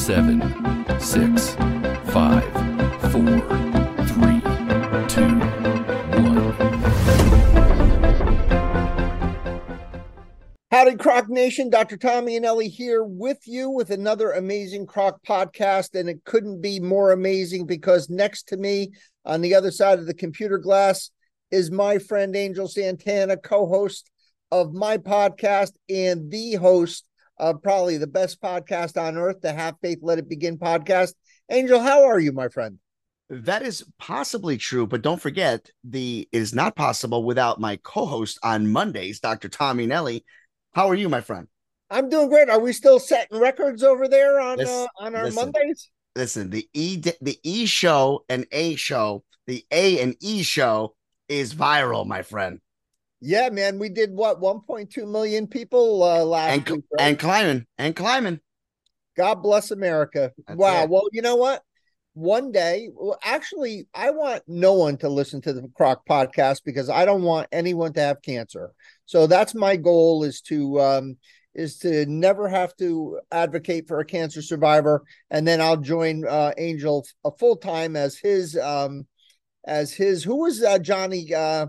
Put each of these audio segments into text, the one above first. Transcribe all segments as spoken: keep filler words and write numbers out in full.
seven, six, five, four, three, two, one. Howdy, Croc Nation. Doctor Tommy and Ellie here with you with another amazing Croc podcast. And it couldn't be more amazing because next to me on the other side of the computer glass is my friend Angel Santana, co-host of my podcast and the host of probably the best podcast on earth, the Have Faith, Let It Begin podcast. Angel, how are you, my friend? That is possibly true, but don't forget, the it is not possible without my co-host on Mondays, Doctor Tommy Nelly. How are you, my friend? I'm doing great. Are we still setting records over there on This, uh, on our listen, Mondays? Listen, the E the E show and A show, the A and E show is viral, my friend. Yeah, man, we did what one point two million people uh, last and, week, right? and climbing and climbing. God bless America. That's wow. it. Well, you know what? One day, well, actually, I want no one to listen to the Croc podcast because I don't want anyone to have cancer. So that's my goal: is to um, is to never have to advocate for a cancer survivor, and then I'll join uh, Angel a full time as his um, as his who was uh, Johnny uh,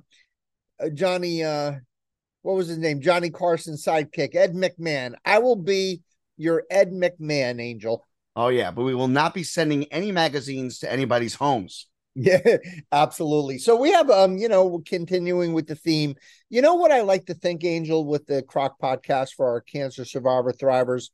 Johnny uh, what was his name? Johnny Carson's sidekick, Ed McMahon. I will be your Ed McMahon, Angel. Oh, yeah, but we will not be sending any magazines to anybody's homes. Yeah, absolutely. So we have, um, you know, continuing with the theme. You know what I like to think, Angel, with the Croc podcast for our cancer survivor thrivers?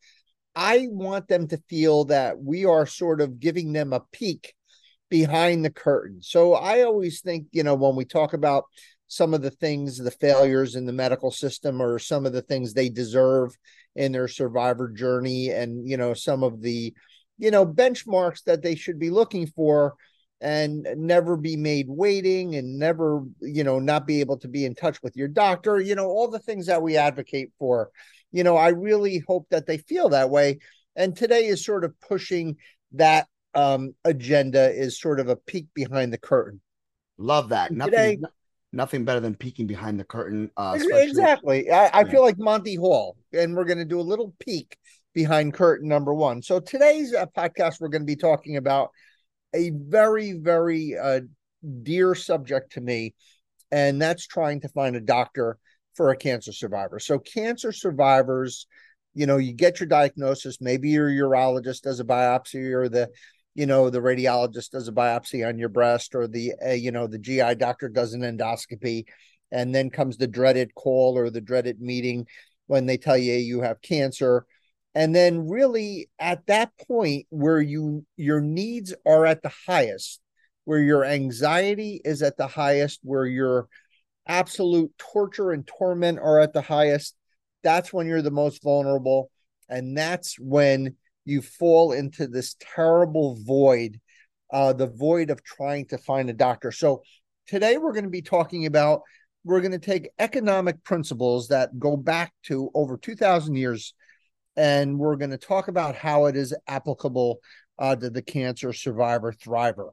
I want them to feel that we are sort of giving them a peek behind the curtain. So I always think, you know, when we talk about some of the things, the failures in the medical system, or some of the things they deserve in their survivor journey, and, you know, some of the, you know, benchmarks that they should be looking for, and never be made waiting, and never, you know, not be able to be in touch with your doctor, you know, all the things that we advocate for. You know, I really hope that they feel that way. And today is sort of pushing that um, agenda, is sort of a peek behind the curtain. Love that. And Nothing, today, nothing better than peeking behind the curtain. Uh, especially, exactly. I, I yeah. feel like Monty Hall, and we're going to do a little peek behind curtain number one. So today's uh, podcast, we're going to be talking about a very, very uh, dear subject to me, and that's trying to find a doctor for a cancer survivor. So cancer survivors, you know, you get your diagnosis, maybe your urologist does a biopsy, or the, you know, the radiologist does a biopsy on your breast, or the, uh, you know, the G I doctor does an endoscopy, and then comes the dreaded call or the dreaded meeting when they tell you you have cancer. And then really at that point where you your needs are at the highest, where your anxiety is at the highest, where your absolute torture and torment are at the highest, that's when you're the most vulnerable. And that's when you fall into this terrible void, uh, the void of trying to find a doctor. So today we're going to be talking about, we're going to take economic principles that go back to over two thousand years, and we're going to talk about how it is applicable uh, to the cancer survivor thriver.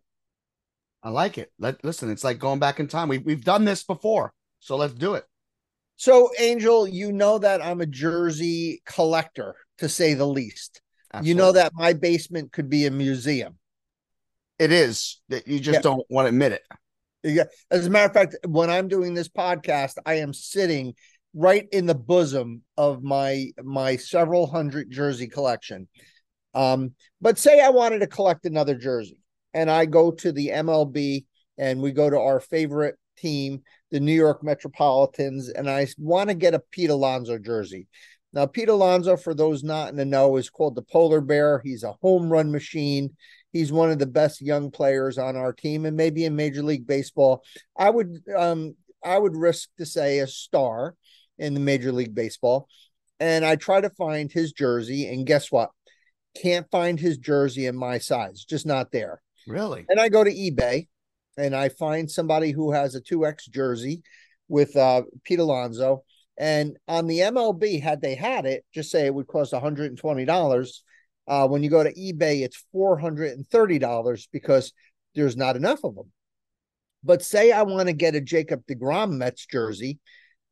I like it. Let, listen, it's like going back in time. We, we've done this before, so let's do it. So, Angel, you know that I'm a jersey collector, to say the least. Absolutely. You know that my basement could be a museum. It is. You just yeah. don't want to admit it. Yeah. As a matter of fact, when I'm doing this podcast, I am sitting right in the bosom of my my several hundred jersey collection. Um, but say I wanted to collect another jersey, and I go to the M L B, and we go to our favorite team, the New York Metropolitans, and I want to get a Pete Alonso jersey. Now, Pete Alonso, for those not in the know, is called the Polar Bear. He's a home run machine. He's one of the best young players on our team, and maybe in Major League Baseball. I would um, I would risk to say a star in the Major League Baseball. And I try to find his jersey, and guess what? Can't find his jersey in my size, just not there. Really? And I go to eBay, and I find somebody who has a two X jersey with uh, Pete Alonso. And on the M L B, had they had it, just say it would cost one hundred twenty dollars. Uh, when you go to eBay, it's four hundred thirty dollars because there's not enough of them. But say I want to get a Jacob deGrom Mets jersey,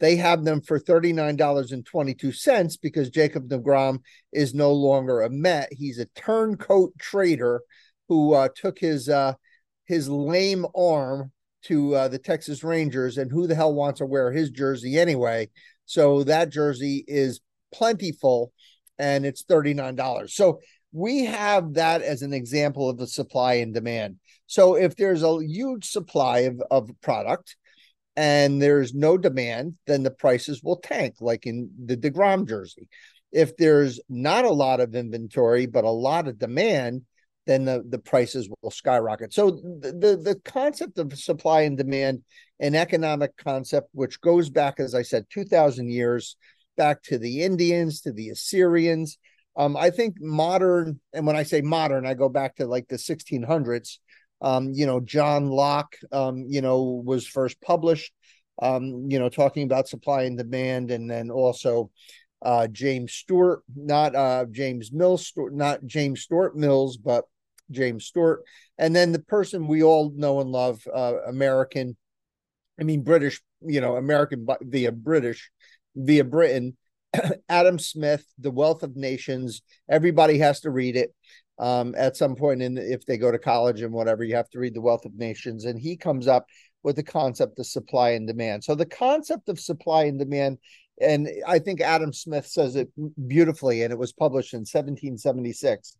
They have them for thirty-nine dollars and twenty-two cents because Jacob deGrom is no longer a Met. He's a turncoat trader who uh, took his uh, his lame arm to uh, the Texas Rangers, and who the hell wants to wear his jersey anyway? So that jersey is plentiful, and it's thirty-nine dollars. So we have that as an example of the supply and demand. So if there's a huge supply of, of product and there's no demand, then the prices will tank, like in the deGrom jersey. If there's not a lot of inventory, but a lot of demand, then the, the prices will skyrocket. So the, the, the concept of supply and demand, an economic concept, which goes back, as I said, two thousand years, back to the Indians, to the Assyrians. Um, I think modern, and when I say modern, I go back to like the sixteen hundreds. Um, you know, John Locke, um, you know, was first published, um, you know, talking about supply and demand. And then also uh, James Stewart, not uh, James Mills, not James Stuart Mills, but James Stewart. And then the person we all know and love, uh, American, I mean, British, you know, American via British, via Britain, Adam Smith, The Wealth of Nations. Everybody has to read it. Um, at some point in, if they go to college and whatever, you have to read The Wealth of Nations. And he comes up with the concept of supply and demand. So the concept of supply and demand, and I think Adam Smith says it beautifully, and it was published in seventeen seventy-six.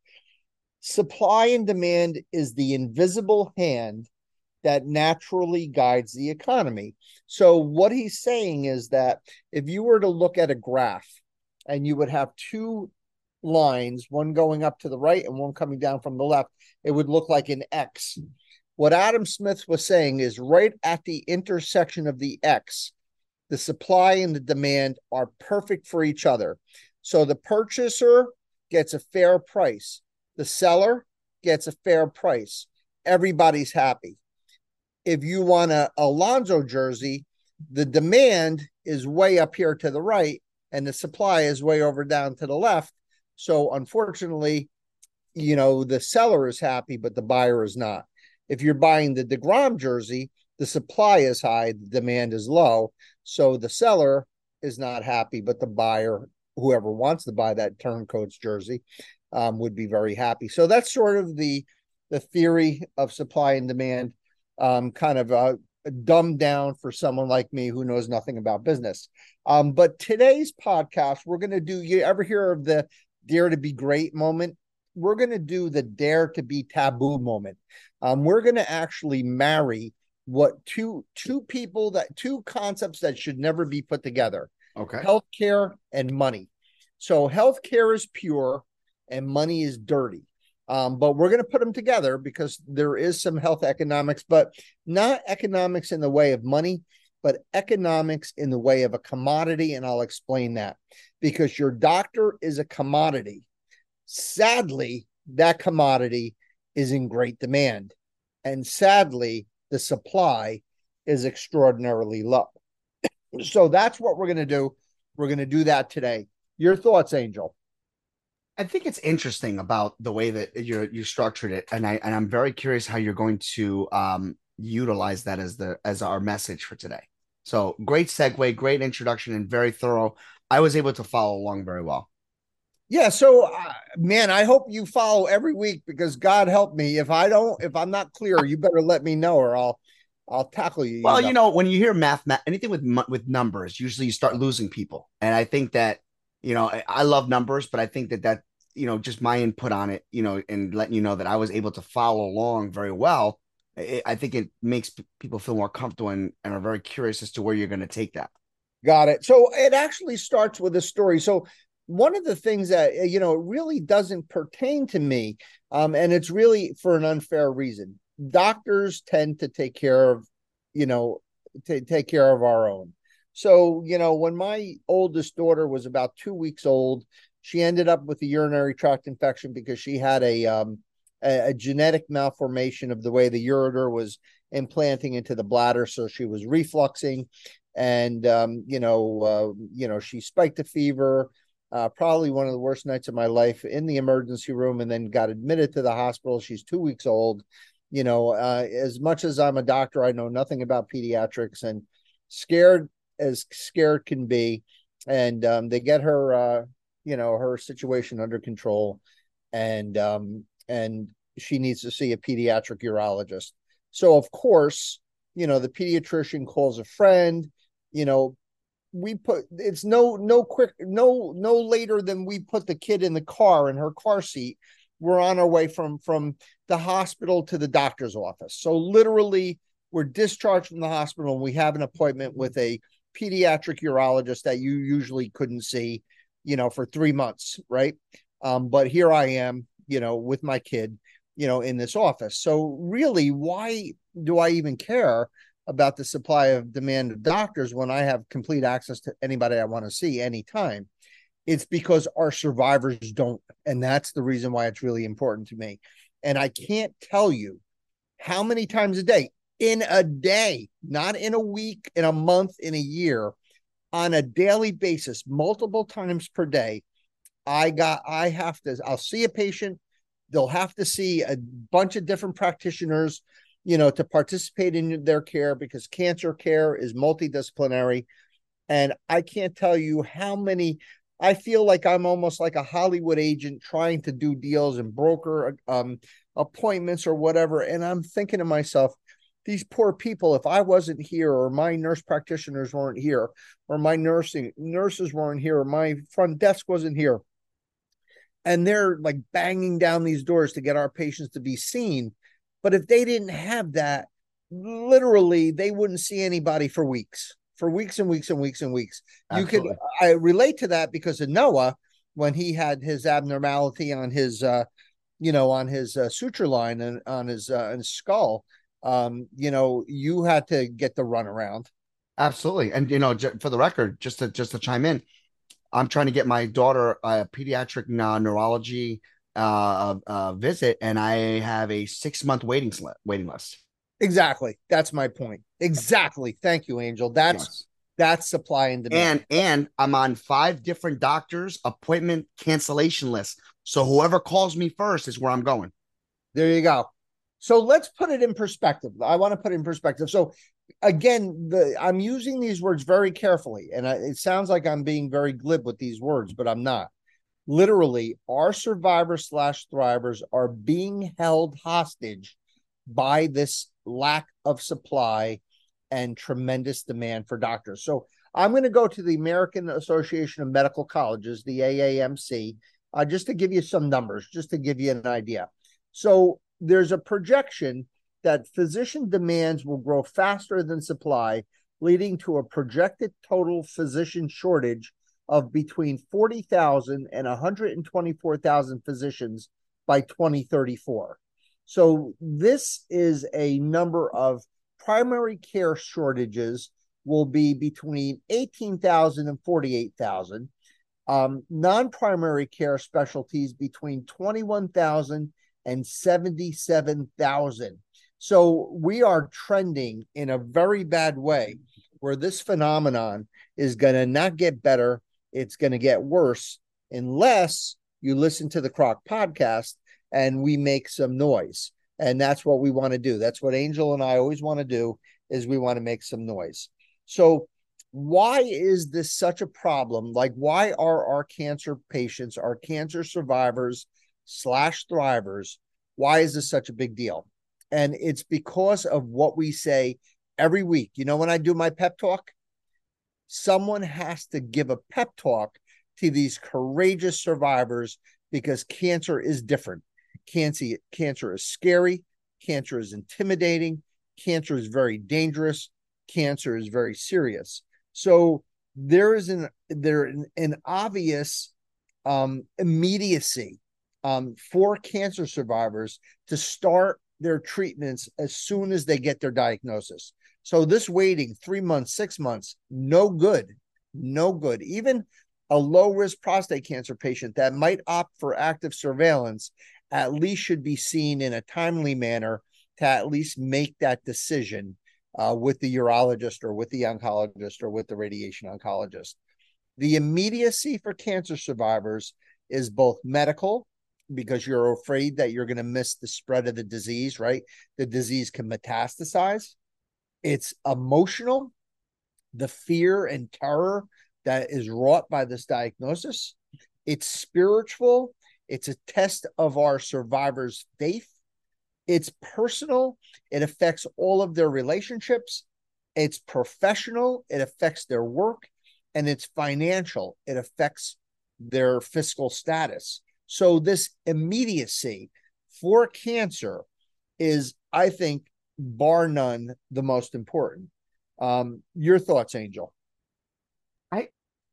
Supply and demand is the invisible hand that naturally guides the economy. So what he's saying is that if you were to look at a graph and you would have two lines, one going up to the right and one coming down from the left, it would look like an X. What Adam Smith was saying is right at the intersection of the X, the supply and the demand are perfect for each other. So the purchaser gets a fair price. The seller gets a fair price. Everybody's happy. If you want a Alonso jersey, the demand is way up here to the right and the supply is way over down to the left. So unfortunately, you know, the seller is happy, but the buyer is not. If you're buying the deGrom jersey, the supply is high, the demand is low. So the seller is not happy, but the buyer, whoever wants to buy that turncoats jersey, um, would be very happy. So that's sort of the, the theory of supply and demand, um, kind of uh, dumbed down for someone like me who knows nothing about business. Um, but today's podcast, we're going to do, you ever hear of the Dare to Be Great moment? We're going to do the Dare to Be Taboo moment. Um, we're going to actually marry what two two people that two concepts that should never be put together. Okay. Healthcare and money. So healthcare is pure and money is dirty. Um, but we're going to put them together because there is some health economics, but not economics in the way of money, but economics in the way of a commodity. And I'll explain that. Because your doctor is a commodity. Sadly, that commodity is in great demand. And sadly, the supply is extraordinarily low. So that's what we're going to do. We're going to do that today. Your thoughts, Angel? I think it's interesting about the way that you you structured it, and I and I'm very curious how you're going to um, utilize that as the as our message for today. So great segue, great introduction, and very thorough. I was able to follow along very well. Yeah. So, uh, man, I hope you follow every week because God help me if I don't. If I'm not clear, you better let me know, or I'll I'll tackle you. Well, you know, you know when you hear math, math anything with with numbers, usually you start losing people, and I think that. You know, I, I love numbers, but I think that that, you know, just my input on it, you know, and letting you know that I was able to follow along very well. It, I think it makes p- people feel more comfortable and, and are very curious as to where you're going to take that. Got it. So it actually starts with a story. So one of the things that, you know, it really doesn't pertain to me, um, and it's really for an unfair reason. Doctors tend to take care of, you know, to take care of our own. So, you know, when my oldest daughter was about two weeks old, she ended up with a urinary tract infection because she had a um, a, a genetic malformation of the way the ureter was implanting into the bladder. So she was refluxing, and um, you know, uh, you know, she spiked a fever. Uh, probably one of the worst nights of my life in the emergency room, and then got admitted to the hospital. She's two weeks old. You know, uh, as much as I'm a doctor, I know nothing about pediatrics, and scared as scared can be, and um, they get her, uh, you know, her situation under control, and um, and she needs to see a pediatric urologist. So of course, you know, the pediatrician calls a friend. You know, we put it's no no quick no no later than we put the kid in the car in her car seat. We're on our way from from the hospital to the doctor's office. So literally, we're discharged from the hospital and we have an appointment with a pediatric urologist that you usually couldn't see, you know, for three months, right? Um, but here I am, you know, with my kid, you know, in this office. So really, why do I even care about the supply of demand of doctors when I have complete access to anybody I want to see anytime? It's because our survivors don't. And that's the reason why it's really important to me. And I can't tell you how many times a day, in a day, not in a week, in a month, in a year, on a daily basis, multiple times per day, I got, I have to, I'll see a patient. They'll have to see a bunch of different practitioners, you know, to participate in their care, because cancer care is multidisciplinary. And I can't tell you how many. I feel like I'm almost like a Hollywood agent trying to do deals and broker um, appointments or whatever. And I'm thinking to myself, these poor people, if I wasn't here, or my nurse practitioners weren't here, or my nursing nurses weren't here, or my front desk wasn't here, and they're like banging down these doors to get our patients to be seen. But if they didn't have that, literally, they wouldn't see anybody for weeks. For weeks and weeks and weeks and weeks. Absolutely. You could, I relate to that because of Noah, when he had his abnormality on his, uh, you know, on his uh, suture line and on his, uh, on his skull. Um, you know, you had to get the runaround. Absolutely. And, you know, for the record, just to, just to chime in, I'm trying to get my daughter a pediatric uh, neurology uh, uh, visit, and I have a six month waiting, waiting list. Exactly. That's my point. Exactly. Thank you, Angel. That's yes. That's supply and demand. And and I'm on five different doctors' appointment cancellation lists. So whoever calls me first is where I'm going. There you go. So let's put it in perspective. I want to put it in perspective. So again, the I'm using these words very carefully, and I, it sounds like I'm being very glib with these words, but I'm not. Literally, our survivors slash thrivers are being held hostage by this lack of supply and tremendous demand for doctors. So I'm going to go to the American Association of Medical Colleges, the A A M C, uh, just to give you some numbers, just to give you an idea. So there's a projection that physician demands will grow faster than supply, leading to a projected total physician shortage of between forty thousand and one hundred twenty-four thousand physicians by twenty thirty-four. So this is a number of primary care shortages will be between eighteen thousand and forty-eight thousand. Um, non-primary care specialties between twenty-one thousand and seventy-seven thousand. So we are trending in a very bad way, where this phenomenon is going to not get better. It's going to get worse unless you listen to the Croc podcast and we make some noise. And that's what we want to do. That's what Angel and I always want to do, is we want to make some noise. So why is this such a problem? Like, why are our cancer patients, our cancer survivors slash thrivers, why is this such a big deal? And it's because of what we say every week. You know, when I do my pep talk, someone has to give a pep talk to these courageous survivors, because cancer is different. Cancer, cancer is scary. Cancer is intimidating. Cancer is very dangerous. Cancer is very serious. So there is an there an, an obvious um, immediacy um, for cancer survivors to start their treatments as soon as they get their diagnosis. So this waiting three months, six months, no good, no good. Even a low-risk prostate cancer patient that might opt for active surveillance at least should be seen in a timely manner to at least make that decision uh, with the urologist or with the oncologist or with the radiation oncologist. The immediacy for cancer survivors is both medical, because you're afraid that you're going to miss the spread of the disease, right? The disease can metastasize. It's emotional, the fear and terror that is wrought by this diagnosis. It's spiritual. It's a test of our survivors' faith. It's personal. It affects all of their relationships. It's professional. It affects their work. And it's financial. It affects their fiscal status. So this immediacy for cancer is, I think, bar none, the most important. Um, your thoughts, Angel? I,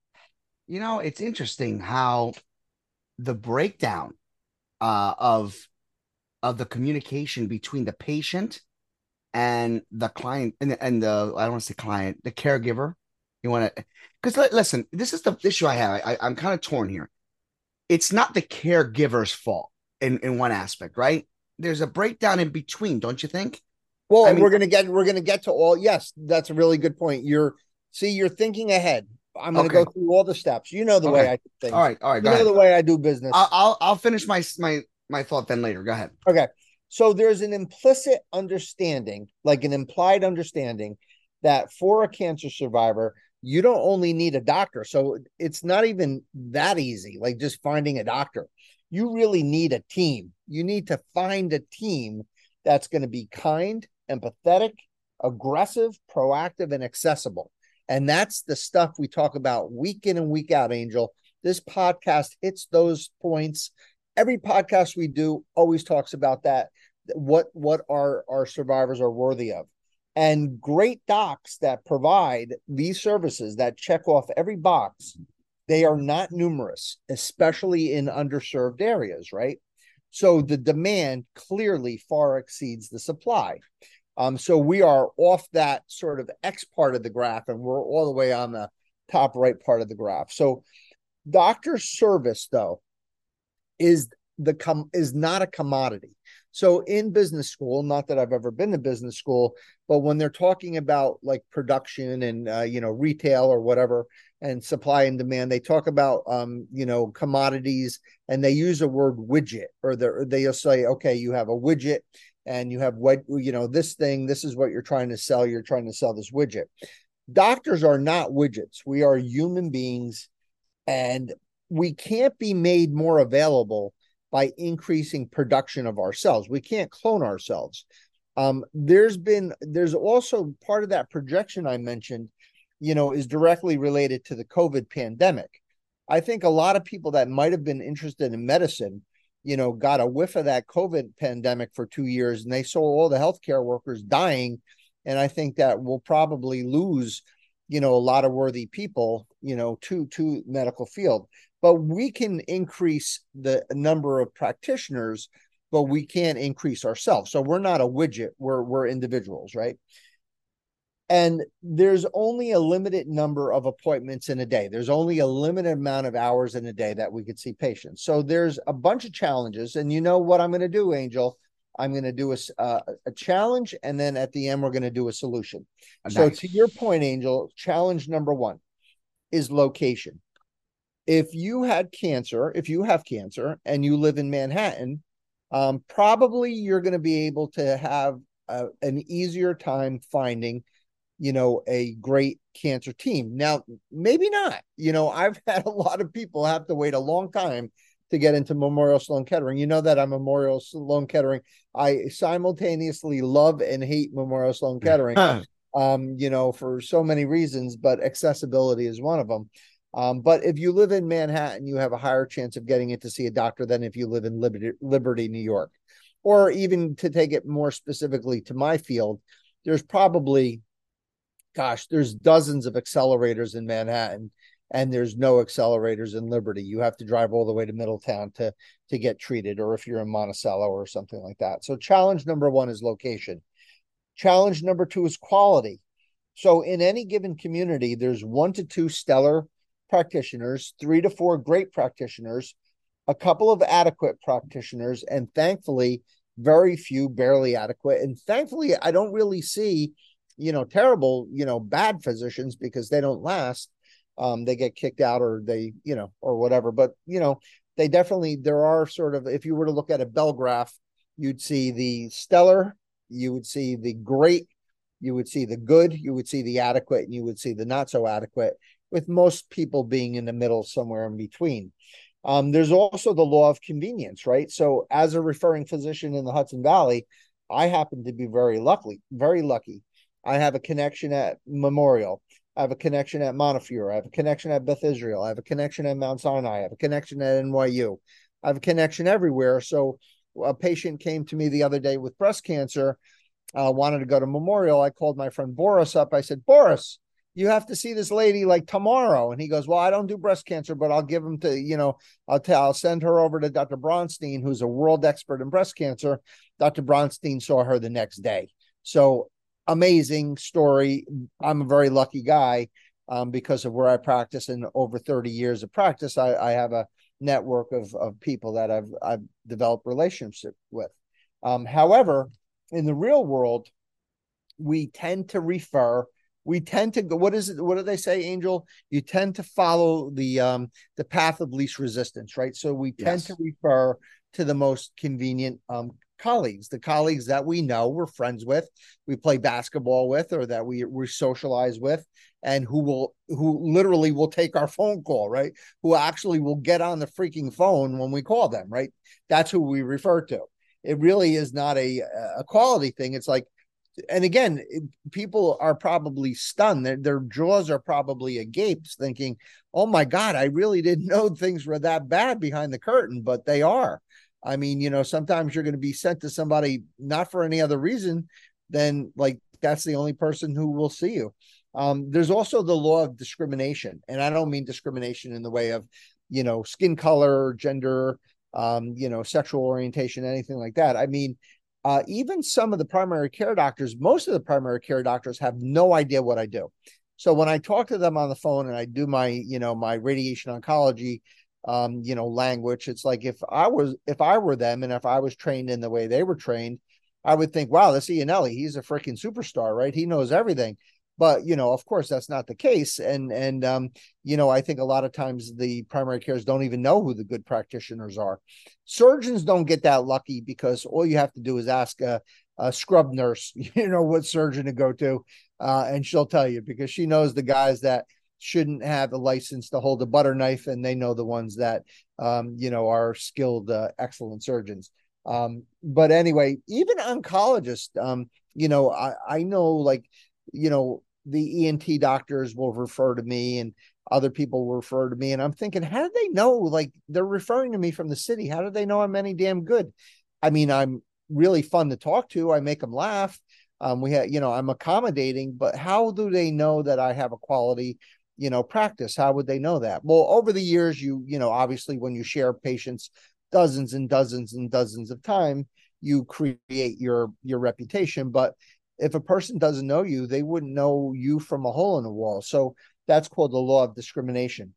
you know, it's interesting how the breakdown uh, of of the communication between the patient and the client and, and the I don't want to say client, the caregiver. You want to, because listen, this is the issue I have. I, I'm kind of torn here. It's not the caregiver's fault in, in one aspect, right? There's a breakdown in between, don't you think? Well, I mean, we're gonna get we're gonna get to all. Yes, that's a really good point. You're see, you're thinking ahead. I'm gonna okay. go through all the steps. You know the Okay. way I do things. All right, all right. You Go know ahead. the way I do business. I'll, I'll I'll finish my my my thought then later. Go ahead. Okay. So there's an implicit understanding, like an implied understanding, that for a cancer survivor, you don't only need a doctor. So it's not even that easy, like just finding a doctor. You really need a team. You need to find a team that's going to be kind, empathetic, aggressive, proactive, and accessible. And that's the stuff we talk about week in and week out, Angel. This podcast hits those points. Every podcast we do always talks about that, what, what our, our survivors are worthy of. And great docs that provide these services that check off every box, they are not numerous, especially in underserved areas, right? So the demand clearly far exceeds the supply. Um, so we are off that sort of X part of the graph, and we're all the way on the top right part of the graph. So doctor service, though, is the com- is not a commodity. So in business school, not that I've ever been to business school, but when they're talking about like production and uh, you know, retail or whatever, and supply and demand, they talk about um, you know, commodities, and they use a word widget, or they'll say, okay, you have a widget and you have what, you know, this thing, this is what you're trying to sell. You're trying to sell this widget. Doctors are not widgets. We are human beings, and we can't be made more available by increasing production of ourselves. We can't clone ourselves. Um, there's been, there's also part of that projection I mentioned, you know, is directly related to the COVID pandemic. I think a lot of people that might have been interested in medicine, you know, got a whiff of that COVID pandemic for two years and they saw all the healthcare workers dying. And I think that we'll probably lose, you know, a lot of worthy people, you know, to, to medical field. But we can increase the number of practitioners, but we can't increase ourselves. So we're not a widget, we're, we're individuals, right? And there's only a limited number of appointments in a day. There's only a limited amount of hours in a day that we could see patients. So there's a bunch of challenges. And you know what I'm going to do, Angel? I'm going to do a, uh, a challenge, and then at the end, we're going to do a solution. Nice. So to your point, Angel, challenge number one is location. If you had cancer, if you have cancer and you live in Manhattan, um, probably you're going to be able to have a, an easier time finding, you know, a great cancer team. Now, maybe not. You know, I've had a lot of people have to wait a long time to get into Memorial Sloan Kettering. You know that I'm Memorial Sloan Kettering. I simultaneously love and hate Memorial Sloan Kettering, um, you know, for so many reasons, but accessibility is one of them. Um, but if you live in Manhattan, you have a higher chance of getting in to see a doctor than if you live in Liberty, Liberty, New York. Or even to take it more specifically to my field, there's probably, gosh, there's dozens of accelerators in Manhattan, and there's no accelerators in Liberty. You have to drive all the way to Middletown to, to get treated, or if you're in Monticello or something like that. So challenge number one is location. Challenge number two is quality. So in any given community, there's one to two stellar practitioners, three to four great practitioners, a couple of adequate practitioners, and thankfully, very few barely adequate. And thankfully, I don't really see, you know, terrible, you know, bad physicians, because they don't last. Um, they get kicked out, or they, you know, or whatever. But, you know, they definitely, there are sort of, if you were to look at a bell graph, you'd see the stellar, you would see the great, You would see the good, you would see the adequate, and you would see the not so adequate, with most people being in the middle, somewhere in between. Um, there's also the law of convenience, right? So as a referring physician in the Hudson Valley, I happen to be very lucky, very lucky. I have a connection at Memorial. I have a connection at Montefiore. I have a connection at Beth Israel. I have a connection at Mount Sinai. I have a connection at N Y U. I have a connection everywhere. So a patient came to me the other day with breast cancer, uh, wanted to go to Memorial. I called my friend Boris up. I said, Boris, you have to see this lady like tomorrow. And he goes, well, I don't do breast cancer, but I'll give him to, you know, I'll tell, I'll send her over to Doctor Bronstein, who's a world expert in breast cancer. Doctor Bronstein saw her the next day. So amazing story. I'm a very lucky guy um, because of where I practice, and over thirty years of practice, I, I have a network of, of people that I've, I've developed relationships with. Um, however, in the real world, we tend to refer We tend to go, what is it? What do they say, Angel? You tend to follow the um the path of least resistance, right? So we tend Yes. to refer to the most convenient um colleagues, the colleagues that we know, we're friends with, we play basketball with, or that we we socialize with, and who will who literally will take our phone call, right? Who actually will get on the freaking phone when we call them, right? That's who we refer to. It really is not a a quality thing. It's like, and again, people are probably stunned. Their, their jaws are probably agape, thinking, oh my God, I really didn't know things were that bad behind the curtain, but they are. I mean, you know, sometimes you're going to be sent to somebody not for any other reason than like that's the only person who will see you. Um, there's also the law of discrimination. And I don't mean discrimination in the way of, you know, skin color, gender, um, you know, sexual orientation, anything like that. I mean, Uh, even some of the primary care doctors, most of the primary care doctors have no idea what I do. So when I talk to them on the phone and I do my, you know, my radiation oncology, um, you know, language, it's like if I was, if I were them and if I was trained in the way they were trained, I would think, wow, this Iannelli, he's a freaking superstar, right? He knows everything. But, you know, of course, that's not the case. And, and, um, you know, I think a lot of times the primary cares don't even know who the good practitioners are. Surgeons don't get that lucky because all you have to do is ask a, a scrub nurse, you know, what surgeon to go to. Uh, and she'll tell you because she knows the guys that shouldn't have a license to hold a butter knife. And they know the ones that, um, you know, are skilled, uh, excellent surgeons. Um, but anyway, even oncologists, um, you know, I, I know like, you know, the E N T doctors will refer to me and other people will refer to me. And I'm thinking, how do they know? Like they're referring to me from the city. How do they know I'm any damn good? I mean, I'm really fun to talk to. I make them laugh. Um, we have, you know, I'm accommodating, but how do they know that I have a quality, you know, practice? How would they know that? Well, over the years, you, you know, obviously when you share patients dozens and dozens and dozens of time, you create your, your reputation. But if a person doesn't know you, they wouldn't know you from a hole in the wall. So that's called the law of discrimination.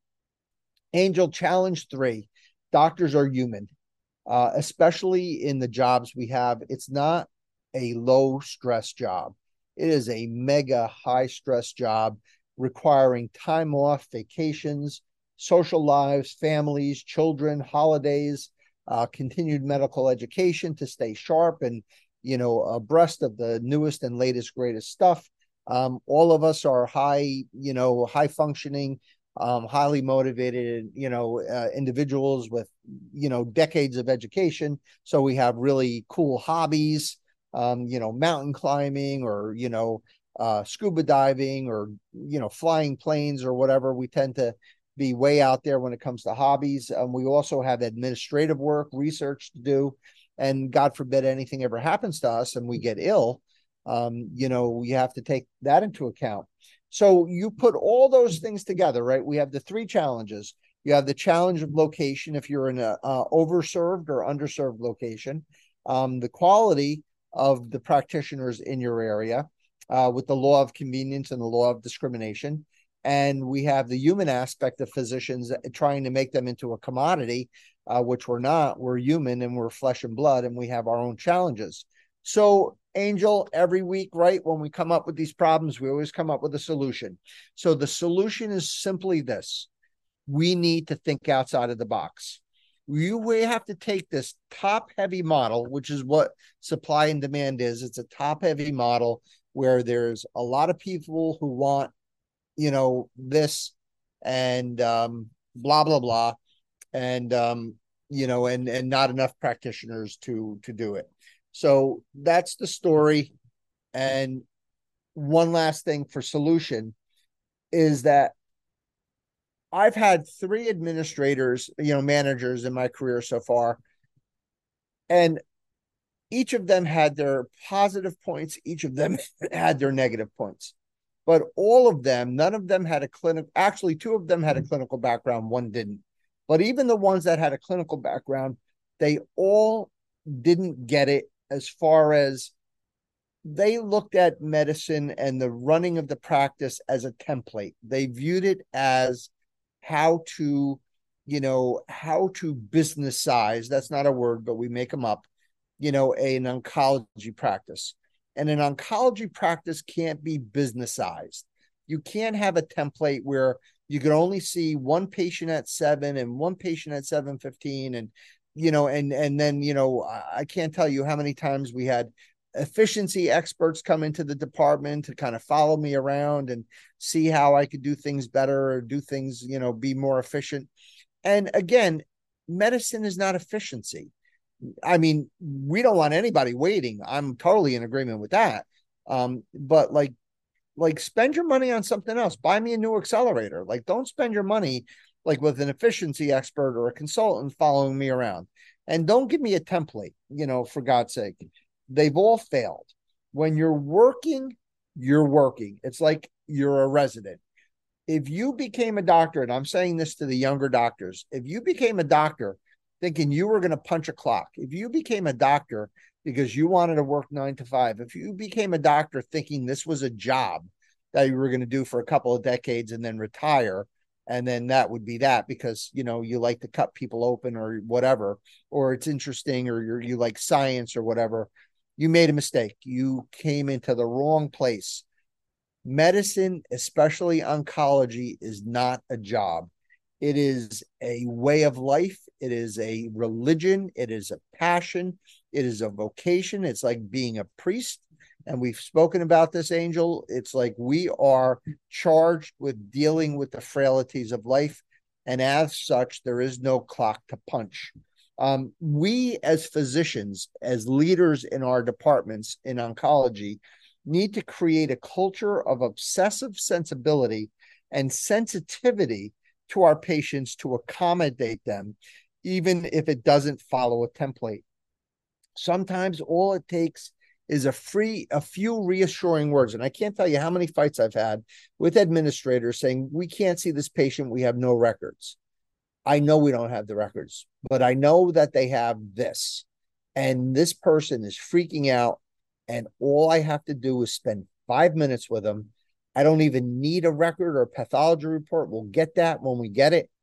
Angel, challenge three, doctors are human, uh, especially in the jobs we have. It's not a low stress job. It is a mega high stress job requiring time off, vacations, social lives, families, children, holidays, uh, continued medical education to stay sharp and, you know, abreast of the newest and latest, greatest stuff. Um, all of us are high, you know, high functioning, um, highly motivated, you know, uh, individuals with, you know, decades of education. So we have really cool hobbies, um, you know, mountain climbing or, you know, uh, scuba diving or, you know, flying planes or whatever. We tend to be way out there when it comes to hobbies. Um, we also have administrative work, research to do. And God forbid anything ever happens to us and we get ill, um, you know, we have to take that into account. So you put all those things together, right? We have the three challenges. You have the challenge of location if you're in a uh, overserved or underserved location, um, the quality of the practitioners in your area uh, with the law of convenience and the law of discrimination. And we have the human aspect of physicians trying to make them into a commodity, uh, which we're not. We're human and we're flesh and blood, and we have our own challenges. So, Angel, every week, right, when we come up with these problems, we always come up with a solution. So the solution is simply this. We need to think outside of the box. You we have to take this top-heavy model, which is what supply and demand is. It's a top-heavy model where there's a lot of people who want, you know, this and um, blah, blah, blah. And, um, you know, and, and not enough practitioners to, to do it. So that's the story. And one last thing for solution is that I've had three administrators, you know, managers in my career so far, and each of them had their positive points. Each of them had their negative points, but all of them, none of them had a clinic. Actually, two of them had a clinical background. One didn't, but even the ones that had a clinical background, they all didn't get it as far as they looked at medicine and the running of the practice as a template. They viewed it as how to, you know, how to business size. That's not a word, but we make them up, you know, a, an oncology practice. And an oncology practice can't be business sized. You can't have a template where you can only see one patient at seven and one patient at seven fifteen. And, you know, and, and then, you know, I can't tell you how many times we had efficiency experts come into the department to kind of follow me around and see how I could do things better or do things, you know, be more efficient. And again, medicine is not efficiency. I mean, we don't want anybody waiting. I'm totally in agreement with that. Um, but like, like spend your money on something else. Buy me a new accelerator. Like, don't spend your money like with an efficiency expert or a consultant following me around. And don't give me a template, you know, for God's sake. They've all failed. When you're working, you're working. It's like you're a resident. If you became a doctor, and I'm saying this to the younger doctors, if you became a doctor thinking you were going to punch a clock, if you became a doctor because you wanted to work nine to five, if you became a doctor thinking this was a job that you were going to do for a couple of decades and then retire, and then that would be that because, you know, you like to cut people open or whatever, or it's interesting, or you're, you like science or whatever, you made a mistake. You came into the wrong place. Medicine, especially oncology, is not a job. It is a way of life. It is a religion. It is a passion. It is a vocation. It's like being a priest. And we've spoken about this, Angel. It's like we are charged with dealing with the frailties of life. And as such, there is no clock to punch. Um, we as physicians, as leaders in our departments in oncology, need to create a culture of obsessive sensibility and sensitivity to our patients to accommodate them, even if it doesn't follow a template. Sometimes all it takes is a free, a few reassuring words. And I can't tell you how many fights I've had with administrators saying, we can't see this patient. We have no records. I know we don't have the records, but I know that they have this. And this person is freaking out. And all I have to do is spend five minutes with them. I don't even need a record or a pathology report. We'll get that when we get it.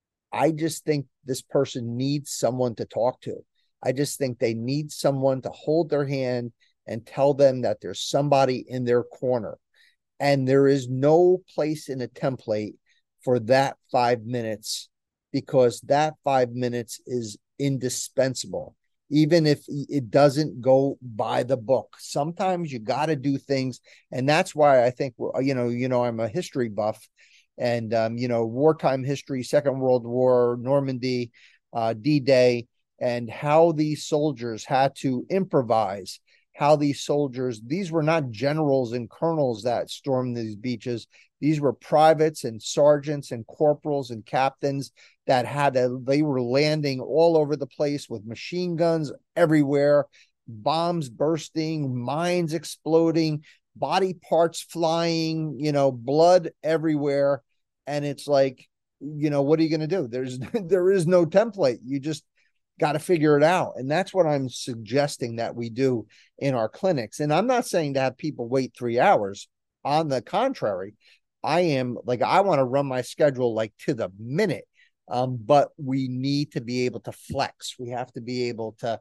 I just think this person needs someone to talk to. I just think they need someone to hold their hand and tell them that there's somebody in their corner. And there is no place in a template for that five minutes because that five minutes is indispensable. Even if it doesn't go by the book, sometimes you got to do things. And that's why I think, you know, you know, I'm a history buff and, um, you know, wartime history, Second World War, Normandy, uh, D-Day, and how these soldiers had to improvise, how these soldiers, these were not generals and colonels that stormed these beaches. These were privates and sergeants and corporals and captains that had a, they were landing all over the place with machine guns everywhere, bombs bursting, mines exploding, body parts flying, you know, blood everywhere. And it's like, you know, what are you going to do? There's, there is no template. You just got to figure it out. And that's what I'm suggesting that we do in our clinics. And I'm not saying to have people wait three hours. On the contrary, I am like, I want to run my schedule like to the minute. Um, but we need to be able to flex. We have to be able to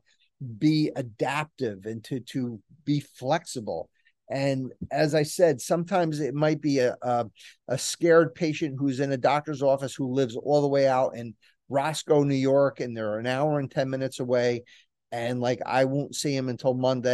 be adaptive and to, to be flexible. And as I said, sometimes it might be a, a, a scared patient who's in a doctor's office who lives all the way out in Roscoe, New York, and they're an hour and ten minutes away. And like, I won't see him until Monday.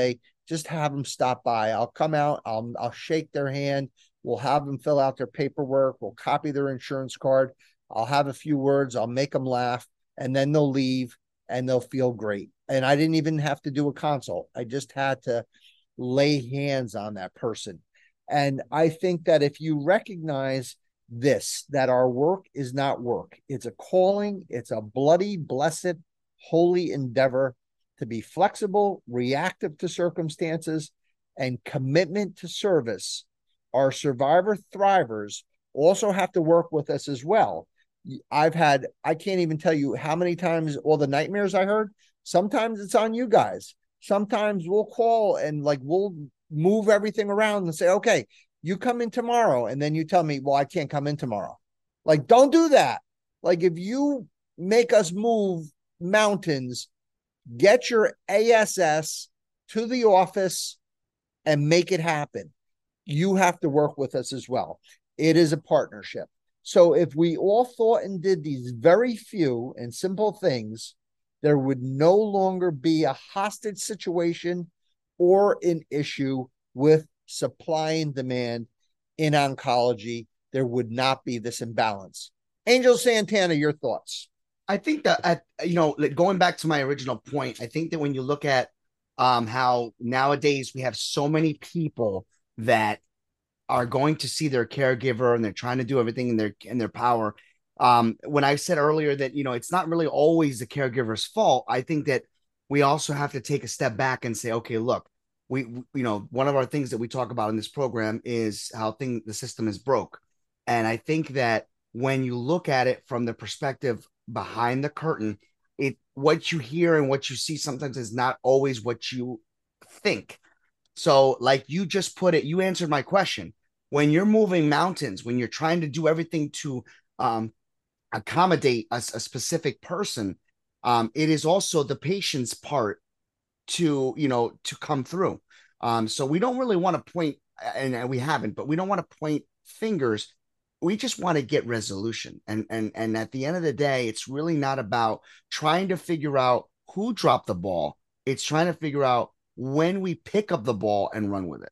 just have them stop by. I'll come out, I'll, I'll shake their hand. We'll have them fill out their paperwork. We'll copy their insurance card. I'll have a few words. I'll make them laugh, and then they'll leave and they'll feel great. And I didn't even have to do a consult. I just had to lay hands on that person. And I think that if you recognize this, that our work is not work, it's a calling, it's a bloody, blessed, holy endeavor to be flexible, reactive to circumstances, and commitment to service. Our survivor thrivers also have to work with us as well. I've had, I can't even tell you how many times all the nightmares I heard. Sometimes it's on you guys. Sometimes we'll call and like we'll move everything around and say, okay, you come in tomorrow. And then you tell me, well, I can't come in tomorrow. Like, don't do that. Like, if you make us move mountains, get your A S S to the office and make it happen. You have to work with us as well. It is a partnership. So if we all thought and did these very few and simple things, there would no longer be a hostage situation or an issue with supply and demand in oncology. There would not be this imbalance. Angel Santana, your thoughts? I think that, at, you know, going back to my original point, I think that when you look at um, how nowadays we have so many people that are going to see their caregiver and they're trying to do everything in their in their power. Um, when I said earlier that, you know, it's not really always the caregiver's fault, I think that we also have to take a step back and say, okay, look, we, we you know, one of our things that we talk about in this program is how thing the system is broke. And I think that when you look at it from the perspective behind the curtain, it what you hear and what you see sometimes is not always what you think. So like you just put it, you answered my question. When you're moving mountains, when you're trying to do everything to um, accommodate a, a specific person, um, it is also the patient's part to, you know, to come through. Um, so we don't really want to point, and, and we haven't, but we don't want to point fingers. We just want to get resolution. And, and, and at the end of the day, it's really not about trying to figure out who dropped the ball. It's trying to figure out when we pick up the ball and run with it.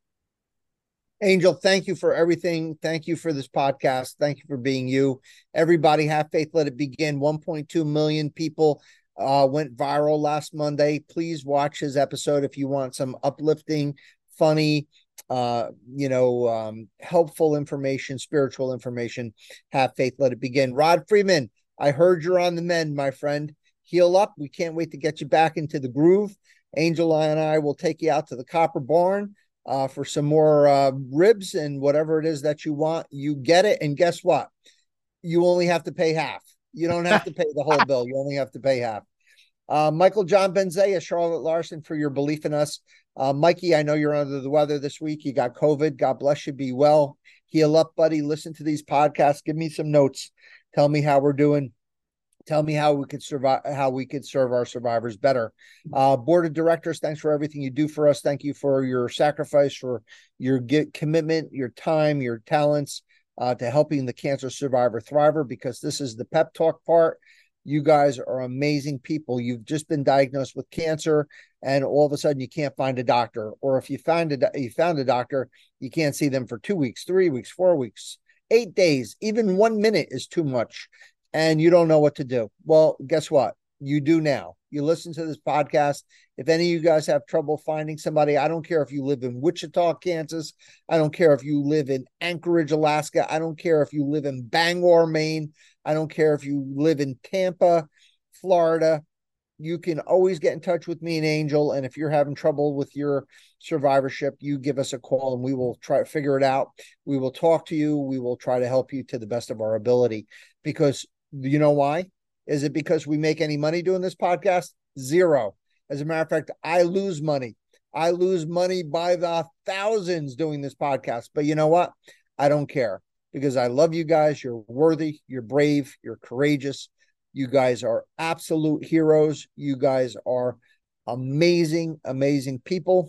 Angel, thank you for everything. Thank you for this podcast. Thank you for being you. Everybody have faith. Let it begin. one point two million people uh, went viral last Monday. Please watch his episode if you want some uplifting, funny, uh, you know, um, helpful information, spiritual information. Have faith. Let it begin. Rod Freeman, I heard you're on the mend, my friend. Heal up. We can't wait to get you back into the groove. Angel and I will take you out to the Copper Barn uh, for some more uh, ribs and whatever it is that you want. You get it. And guess what? You only have to pay half. You don't have to pay the whole bill. You only have to pay half. Uh, Michael John Benzea, Charlotte Larson, for your belief in us. Uh, Mikey, I know you're under the weather this week. You got COVID. God bless you. Be well. Heal up, buddy. Listen to these podcasts. Give me some notes. Tell me how we're doing. Tell me how we could survive, how we could serve our survivors better. Uh, board of directors, thanks for everything you do for us. Thank you for your sacrifice, for your get, commitment, your time, your talents uh, to helping the cancer survivor thriver, because this is the pep talk part. You guys are amazing people. You've just been diagnosed with cancer, and all of a sudden you can't find a doctor. Or if you find a, you found a doctor, you can't see them for two weeks, three weeks, four weeks, eight days. Even one minute is too much. And you don't know what to do. Well, guess what? You do now. You listen to this podcast. If any of you guys have trouble finding somebody, I don't care if you live in Wichita, Kansas. I don't care if you live in Anchorage, Alaska. I don't care if you live in Bangor, Maine. I don't care if you live in Tampa, Florida. You can always get in touch with me and Angel. And if you're having trouble with your survivorship, you give us a call and we will try to figure it out. We will talk to you. We will try to help you to the best of our ability, because you know why? Is it because we make any money doing this podcast? Zero. As a matter of fact, I lose money. I lose money by the thousands doing this podcast. But you know what? I don't care, because I love you guys. You're worthy. You're brave. You're courageous. You guys are absolute heroes. You guys are amazing, amazing people.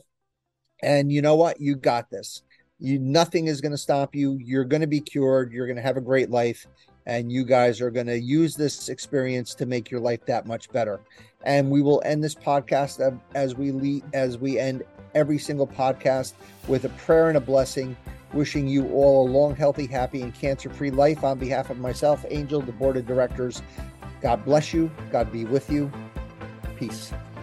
And you know what? You got this. You, nothing is going to stop you. You're going to be cured. You're going to have a great life. and you guys are going to use this experience to make your life that much better. And we will end this podcast as we lead, as we end every single podcast with a prayer and a blessing, wishing you all a long, healthy, happy, and cancer-free life. On behalf of myself, Angel, the board of directors, God bless you. God be with you. Peace.